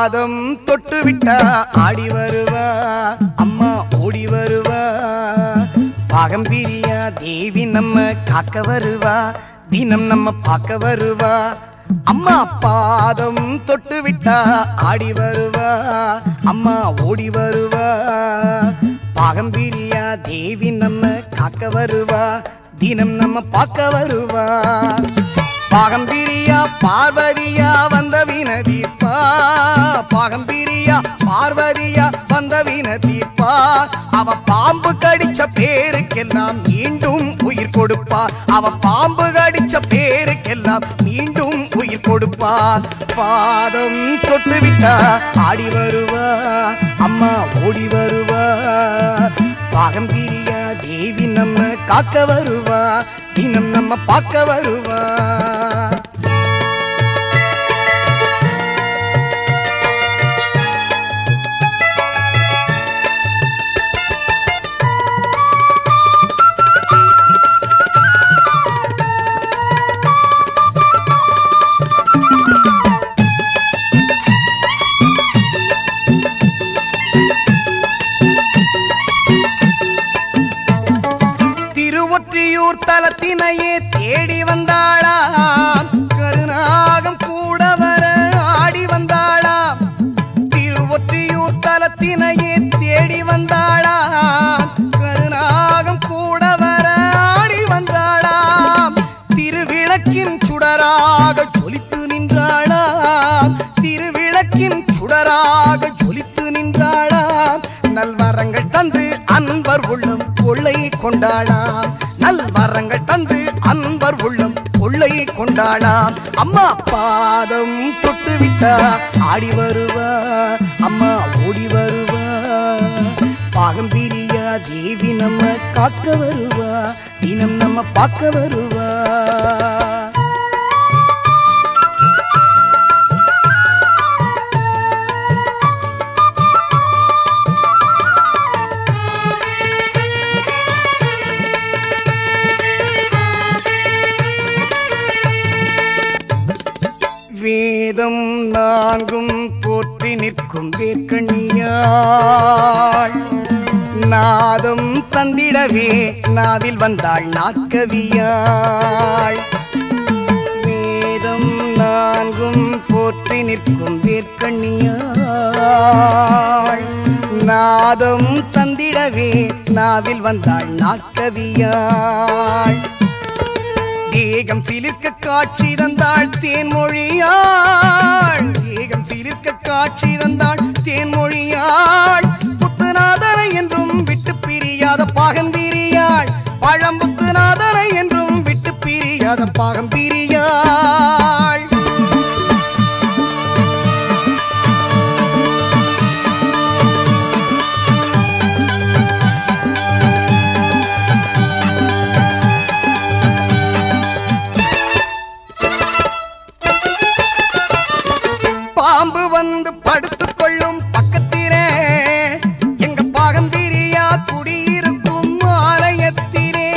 பாதம் தொட்டு விட்டா ஆடி வருவா அம்மா ஓடி வருவா பாகம்பிரியா தேவி நம்ம காக்க வருவா தினம் நம்ம பார்க்க வருவா அம்மா பாதம் தொட்டு விட்டா ஆடி வருவா அம்மா ஓடி வருவா பாகம்பிரியா தேவி நம்ம காக்க வருவா தினம் நம்ம பார்க்க வருவா பாகம்பிரியா பார்வதியா வந்த வினதீர்ப்பா பாகம்பிரியா பார்வதியா வந்த வினதீர்ப்பா அவ பாம்பு கடிச்ச பேருக்கெல்லாம் மீண்டும் உயிர் கொடுப்பா அவ பாம்பு கடிச்ச பேருக்கெல்லாம் மீண்டும் உயிர் கொடுப்பா பாதம் தொட்டு விட்டா ஆடி வருவா அம்மா ஓடி வருவா பாகம்பிரியா தேவி நம்ம காக்க வருவா தினம் நம்ம பார்க்க வருவா திருவொற்றியூர் தலத்தினையே தேடி வந்தாளாம் கருநாகம் கூட வர ஆடி வந்தாளாம் திருவொற்றியூர் தலத்தினையே தேடி வந்தாளாம் கருநாகம் கூட வர ஆடி வந்தாளாம் திருவிளக்கின் சுடராக ஜொலித்து நின்றாளாம் திருவிளக்கின் சுடராக ஜொலித்து நின்றாளாம் நல்வரங்கள் தந்து அன்பர் உள்ளம் கொள்ளை கொண்டாளாம் நல்வரங்கள் தந்து அன்பர் உள்ளம் கொள்ளை கொண்டாளாம் அம்மா பாதம் தொட்டு விட்டா ஆடி வருவா அம்மா ஓடி வருவா பாகம்பிரியா தேவி நம்ம காக்க வருவா தினம் நம்ம பார்க்க வருவா வேதம் நான்கும் போற்றி நிற்கும் வேர்க்கண்ணியாள் நாதம் தந்திடவே நாவில் வந்தாள் நாற்கவியாள் வேதம் நான்கும் போற்றி நிற்கும் வேர்க்கண்ணியாள் நாதம் தந்திடவே நாவில் வந்தாள் நாற்கவியாள் ஏகம் சிலிர்க்க காட்சி தந்தாள் தேன்மொழியாள் ஏகம் சிலிர்க்க காட்சி தந்தாள் தேன்மொழியாள் புத்துநாதனை என்றும் விட்டு பிரியாத பாகம்பிரியாள் பழம்புத்துநாதனை என்றும் விட்டு பிரியாத பாகம்பிரியாள் பாம்பு வந்து படுத்துக் கொள்ளும் பக்கத்திலே எங்க பாகம்பிரியா குடியிருக்கும் ஆலயத்திலே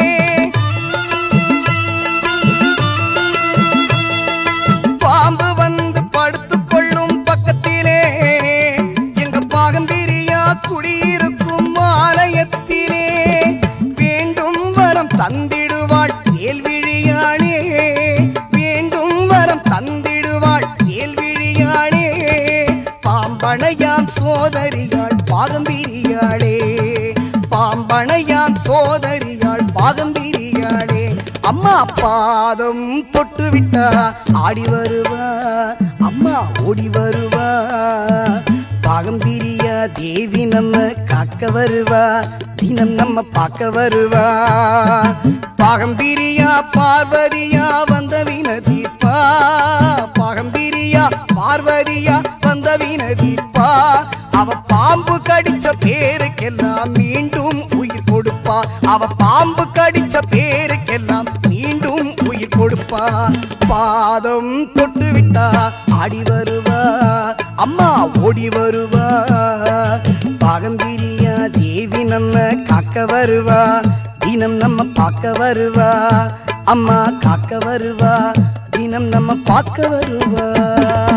பாம்பு வந்து படுத்துக் கொள்ளும் பக்கத்திலே எங்க பாகம்பிரியா குடியிருக்கும் ஆலயத்திலே வேண்டும் வரம் தந்திடுவாள் கேள்விழியாளே வேண்டும் வரம் தந்திடுவாள் கேள்விழியாளே பாம்பனையாம் சோதரியாள் பாகம்பிரியாளே பாம்பனையாம் சோதரியாள் பாகம்பிரியாளே அம்மா பாதம் தொட்டு விட்டா ஆடி வருவா அம்மா ஓடி வருவா பாகம்பிரியா தேவி நம்ம காக்க வருவா தினம் நம்ம பார்க்க வருவா பாகம்பிரியா பார்வதியா வந்த வினதீர்ப்பா பாகம்பிரியா பார்வதியா வந்த வினதீர்ப்பா அவ பாம்பு கடிச்ச பேருக்கெல்லாம் மீண்டும் உயிர் கொடுப்பா அவ பாம்பு கடிச்ச பேருக்கெல்லாம் மீண்டும் உயிர் கொடுப்பா பாதம் தொட்டு விட்டா ஆடி வருவா அம்மா ஓடி வருவா பாகம்பிரியா தேவி நம்ம காக்க வருவா தினம் நம்ம பார்க்க வருவா அம்மா காக்க வருவா தினம் நம்ம பார்க்க வருவா